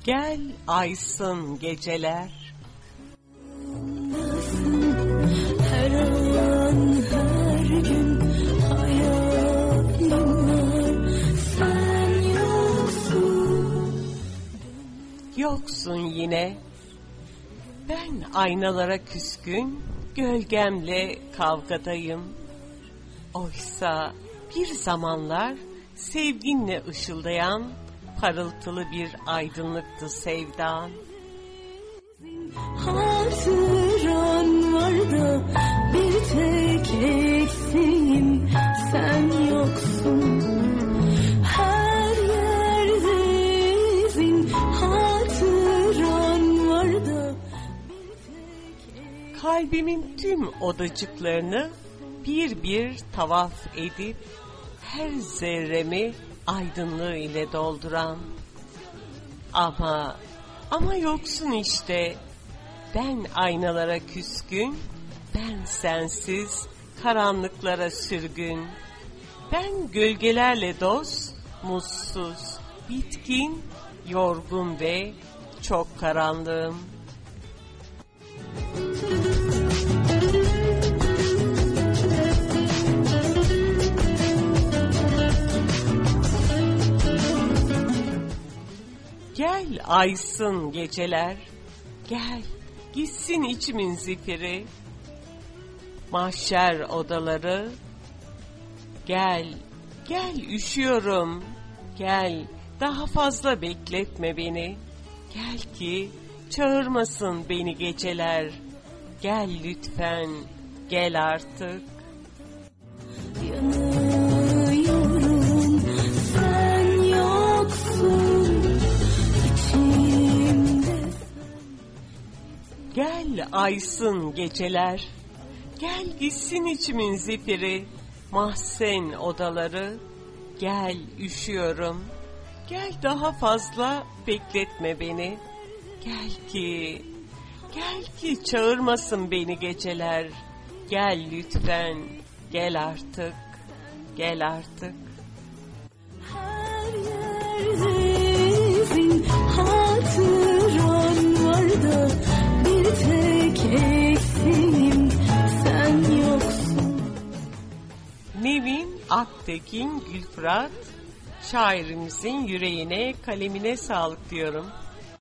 Gel aysın geceler. Her an her gün hayalim var, sen yoksun. Yoksun yine. Ben aynalara küskün, gölgemle kavgadayım. Oysa bir zamanlar sevginle ışıldayan parıltılı bir aydınlıktı sevdan. Hatıran var da bir tek eksiğim, sen yoksun. Her yerde izin, hatıran var da bir tek eksiğim. Kalbimin tüm odacıklarını bir bir tavaf edip her zerremi aydınlığı ile dolduran. Ama yoksun işte. Ben aynalara küskün, ben sensiz karanlıklara sürgün. Ben gölgelerle dost, mutsuz, bitkin, yorgun ve çok karanlığım. Gel aysın geceler, gel gitsin içimin zifiri, mahşer odaları, gel üşüyorum, gel daha fazla bekletme beni, gel ki çağırmasın beni geceler, gel lütfen, gel artık. Yanıyorum, sen yoksun içimde. Gel aysın geceler, gel gitsin içimin zifiri, mahzen odaları, gel üşüyorum, gel daha fazla bekletme beni, gel ki çağırmasın beni geceler, gel lütfen, gel artık, gel artık. Her yerde izin, hatıran var da bir tek eksiğim, sen yoksun. Nevin Aktekin Gülfırat, şairimizin yüreğine, kalemine sağlık diyorum.